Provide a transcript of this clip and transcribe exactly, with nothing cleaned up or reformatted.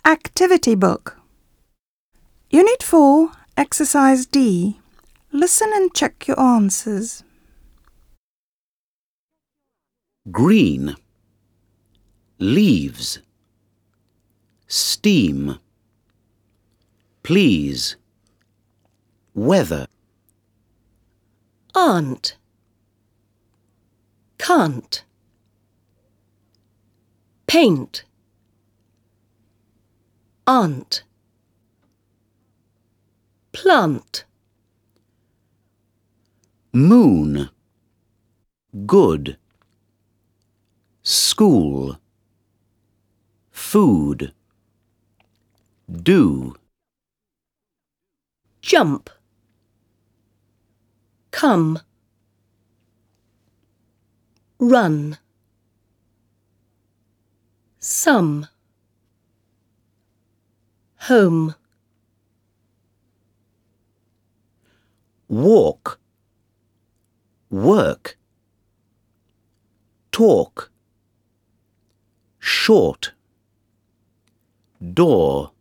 Activity book. Unit four, Exercise D. Listen and check your answers. Green. Leaves. Steam. Please. Weather. Aunt. Can't. Paint. Aunt. Plant. Moon. Good. School. Food. Do. Jump. Come. Run. Some. Home. Walk. Work. Talk. Short. Door.